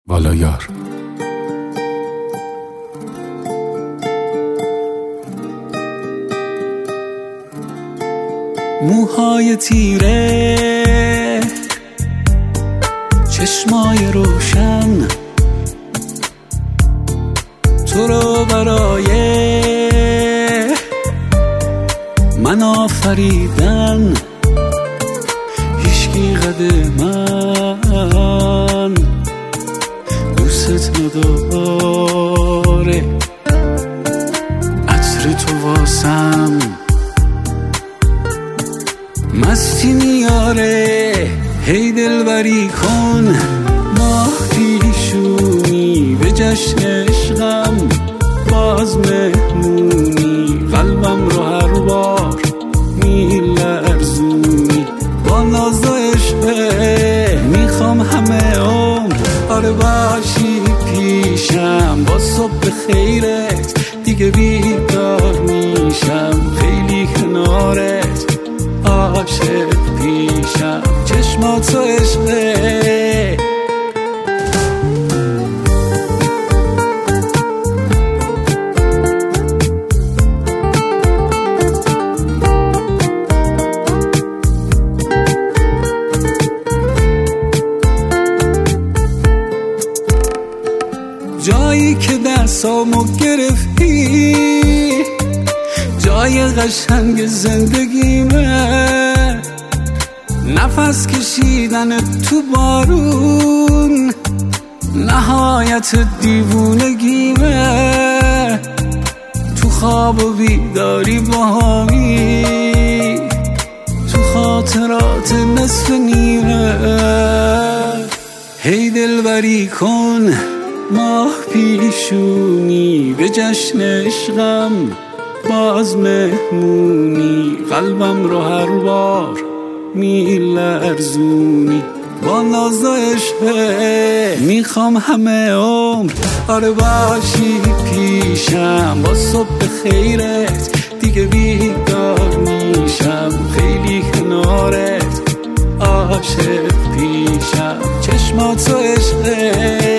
والایار. موهای تیره، چشمای روشن، تو رو برای من آفریدن. هیچکی قد من دوست نداره، عطر تو واسم مستی میاره. هی دلبری کن ماه پیشونی، به جشن عشقم باز مهمونی. قلبم رو هر بار میلرزونی، با ناز و عشقه میخوام همه عمر آره باشی پیشم. با صبح خیرت دیگه بیدار میشم، خیلی کنارت عاشق پیشم. چشمات و عشقه جایی که دستامو گرفتی، جای قشنگ زندگیمه. نفس کشیدن تو بارون نهایت دیوونگیمه. تو خواب و بیداری باهامی، تو خاطرات نصف نیمه. هی دلبری کن ماه پیشونی، به جشن عشقم باز مهمونی. قلبم رو هر بار میلرزونی، با ناز و عشقه میخوام همه عمر آره باشی پیشم. با صبح خیرت دیگه بیدار میشم، خیلی کنارت عاشق پیشم. چشمات و عشقه